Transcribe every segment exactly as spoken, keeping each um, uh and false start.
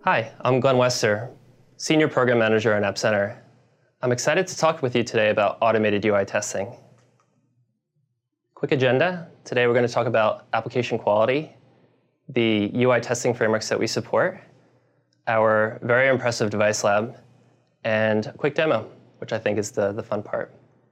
Hi, I'm Glenn Wester, Senior Program Manager at App Center. I'm excited to talk with you today about automated U I testing. Quick agenda. Today we're going to talk about application quality, the U I testing frameworks that we support, our very impressive device lab, and a quick demo, which I think is the, the fun part.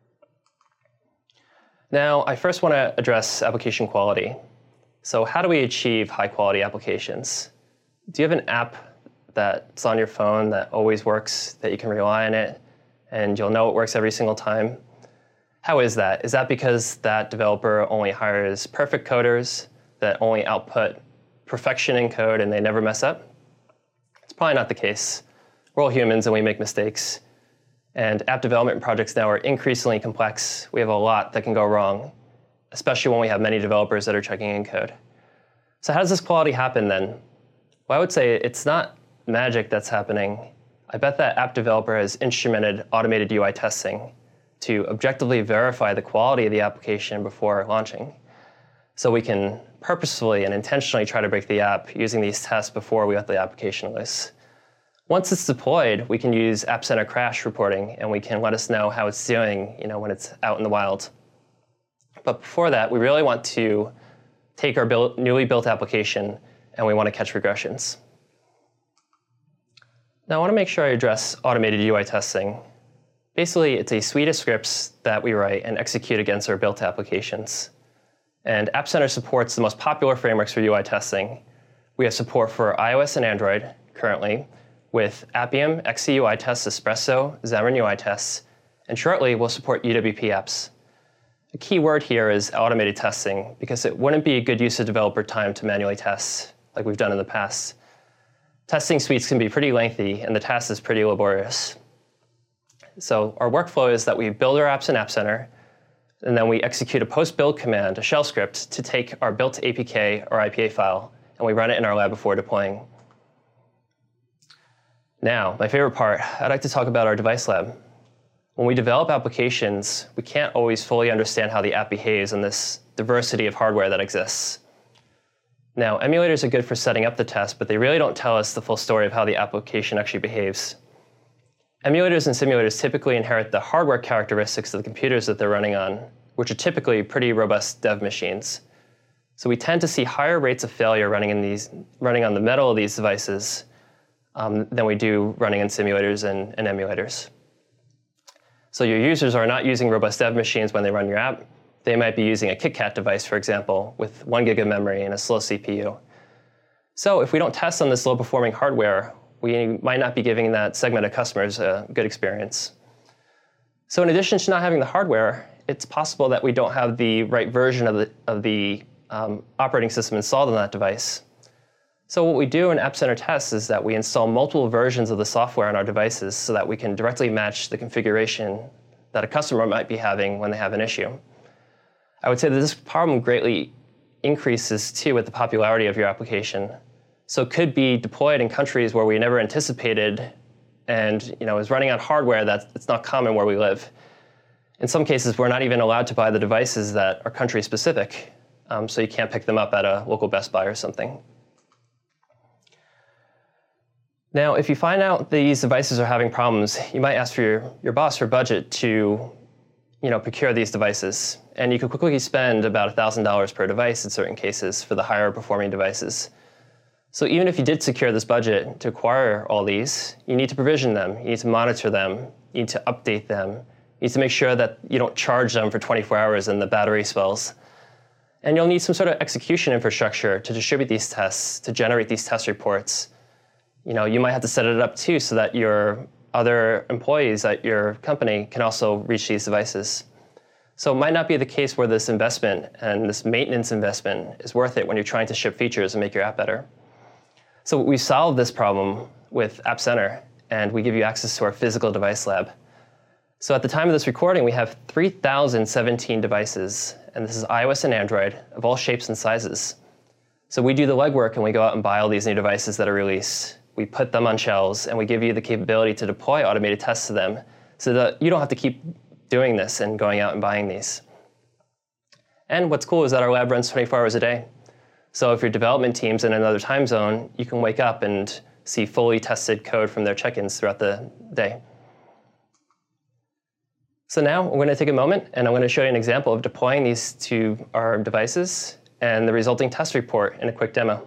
Now, I first want to address application quality. So how do we achieve high quality applications? Do you have an app that's on your phone that always works, that you can rely on it, and you'll know it works every single time? How is that? Is that because that developer only hires perfect coders that only output perfection in code and they never mess up? It's probably not the case. We're all humans and we make mistakes. And app development projects now are increasingly complex. We have a lot that can go wrong, especially when we have many developers that are checking in code. So how does this quality happen then? Well, I would say it's not magic that's happening. I bet that app developer has instrumented automated U I testing to objectively verify the quality of the application before launching. So we can purposefully and intentionally try to break the app using these tests before we let the application loose. Once it's deployed, we can use App Center crash reporting, and we can let us know how it's doing, you know, when it's out in the wild. But before that, we really want to take our build, newly built application, and we want to catch regressions. Now, I want to make sure I address automated U I testing. Basically, it's a suite of scripts that we write and execute against our built applications. And App Center supports the most popular frameworks for U I testing. We have support for iOS and Android currently with Appium, X C U I Tests, Espresso, Xamarin U I Tests, and shortly we'll support U W P apps. The key word here is automated testing, because it wouldn't be a good use of developer time to manually test like we've done in the past. Testing suites can be pretty lengthy, and the task is pretty laborious. So our workflow is that we build our apps in App Center, and then we execute a post-build command, a shell script, to take our built A P K or I P A file, and we run it in our lab before deploying. Now, my favorite part, I'd like to talk about our device lab. When we develop applications, we can't always fully understand how the app behaves in this diversity of hardware that exists. Now, emulators are good for setting up the test, but they really don't tell us the full story of how the application actually behaves. Emulators and simulators typically inherit the hardware characteristics of the computers that they're running on, which are typically pretty robust dev machines. So we tend to see higher rates of failure running in these, running on the metal of these devices um, than we do running in simulators and, and emulators. So your users are not using robust dev machines when they run your app. They might be using a KitKat device, for example, with one gig of memory and a slow C P U. So if we don't test on this low-performing hardware, we might not be giving that segment of customers a good experience. So in addition to not having the hardware, it's possible that we don't have the right version of the, of the um, operating system installed on that device. So what we do in App Center tests is that we install multiple versions of the software on our devices so that we can directly match the configuration that a customer might be having when they have an issue. I would say that this problem greatly increases too with the popularity of your application. So it could be deployed in countries where we never anticipated and you know, is running on hardware that's not common where we live. In some cases, we're not even allowed to buy the devices that are country specific, um, so you can't pick them up at a local Best Buy or something. Now, if you find out these devices are having problems, you might ask for your, your boss for budget to you know, procure these devices. And you could quickly spend about one thousand dollars per device in certain cases for the higher performing devices. So even if you did secure this budget to acquire all these, you need to provision them, you need to monitor them, you need to update them, you need to make sure that you don't charge them for twenty-four hours and the battery swells. And you'll need some sort of execution infrastructure to distribute these tests, to generate these test reports. You know, you might have to set it up too so that your other employees at your company can also reach these devices. So it might not be the case where this investment and this maintenance investment is worth it when you're trying to ship features and make your app better. So we solved this problem with App Center, and we give you access to our physical device lab. So at the time of this recording, we have three thousand seventeen devices, and this is iOS and Android of all shapes and sizes. So we do the legwork and we go out and buy all these new devices that are released. We put them on shelves, and we give you the capability to deploy automated tests to them so that you don't have to keep doing this and going out and buying these. And what's cool is that our lab runs twenty-four hours a day. So if your development team's in another time zone, you can wake up and see fully tested code from their check-ins throughout the day. So now I'm going to take a moment and I'm going to show you an example of deploying these to our devices and the resulting test report in a quick demo.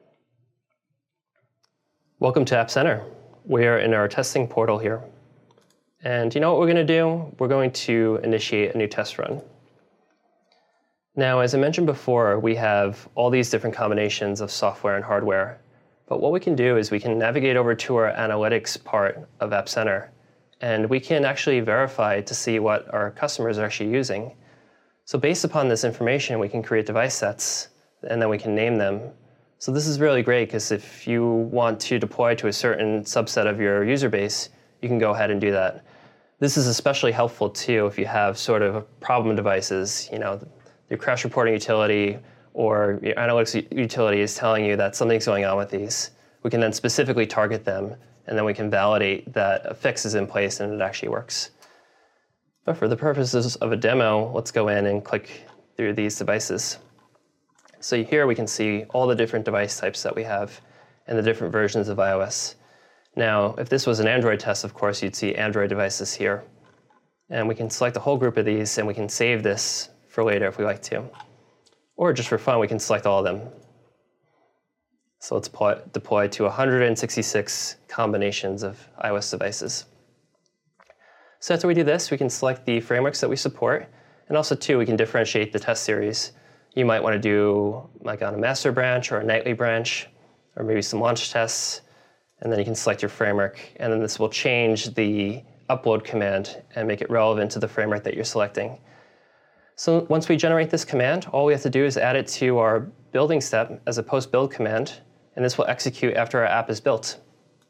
Welcome to App Center. We are in our testing portal here. And you know what we're going to do? We're going to initiate a new test run. Now, as I mentioned before, we have all these different combinations of software and hardware. But what we can do is we can navigate over to our analytics part of App Center, and we can actually verify to see what our customers are actually using. So based upon this information, we can create device sets, and then we can name them. So this is really great because if you want to deploy to a certain subset of your user base, you can go ahead and do that. This is especially helpful too if you have sort of problem devices, you know, your crash reporting utility or your analytics utility is telling you that something's going on with these. We can then specifically target them, and then we can validate that a fix is in place and it actually works. But for the purposes of a demo, let's go in and click through these devices. So here we can see all the different device types that we have and the different versions of iOS. Now, if this was an Android test, of course, you'd see Android devices here. And we can select a whole group of these, and we can save this for later if we like to. Or just for fun, we can select all of them. So let's deploy, deploy to one hundred sixty-six combinations of iOS devices. So after we do this, we can select the frameworks that we support. And also, too, we can differentiate the test series. You might want to do like on a master branch or a nightly branch, or maybe some launch tests. And then you can select your framework. And then this will change the upload command and make it relevant to the framework that you're selecting. So once we generate this command, all we have to do is add it to our building step as a post-build command, and this will execute after our app is built.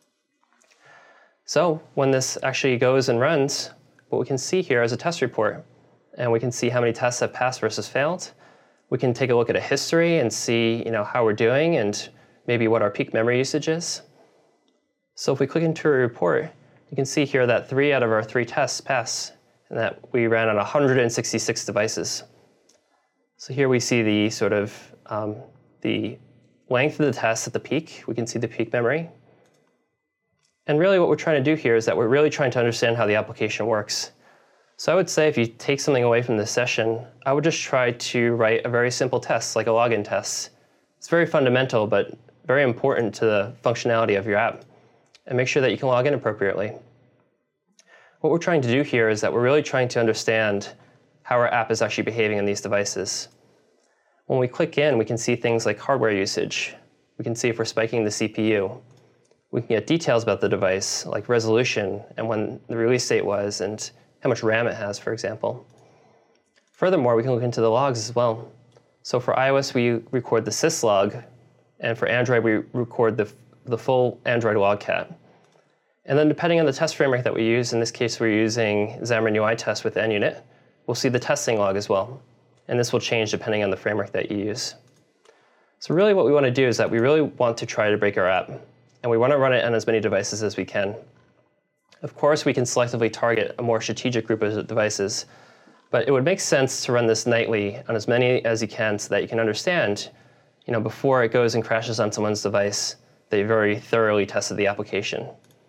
So when this actually goes and runs, what we can see here is a test report, and we can see how many tests have passed versus failed. We can take a look at a history and see, you know, how we're doing and maybe what our peak memory usage is. So if we click into a report, you can see here that three out of our three tests pass, and that we ran on one hundred sixty-six devices. So here we see the sort of um, the length of the test at the peak. We can see the peak memory. And really what we're trying to do here is that we're really trying to understand how the application works. So I would say if you take something away from this session, I would just try to write a very simple test, like a login test. It's very fundamental, but very important to the functionality of your app. And make sure that you can log in appropriately. What we're trying to do here is that we're really trying to understand how our app is actually behaving on these devices. When we click in, we can see things like hardware usage. We can see if we're spiking the C P U. We can get details about the device, like resolution and when the release date was and how much RAM it has, for example. Furthermore, we can look into the logs as well. So for iOS, we record the syslog, and for Android, we record the, the full Android logcat. And then depending on the test framework that we use, in this case we're using Xamarin U I Test with N Unit, we'll see the testing log as well. And this will change depending on the framework that you use. So really what we want to do is that we really want to try to break our app, and we want to run it on as many devices as we can. Of course, we can selectively target a more strategic group of devices, but it would make sense to run this nightly on as many as you can so that you can understand, you know, before it goes and crashes on someone's device, that you've very thoroughly tested the application.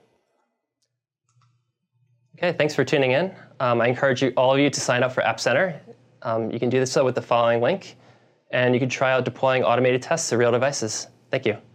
Okay, thanks for tuning in. Um, I encourage you, all of you to sign up for App Center. Um, you can do this so with the following link, and you can try out deploying automated tests to real devices. Thank you.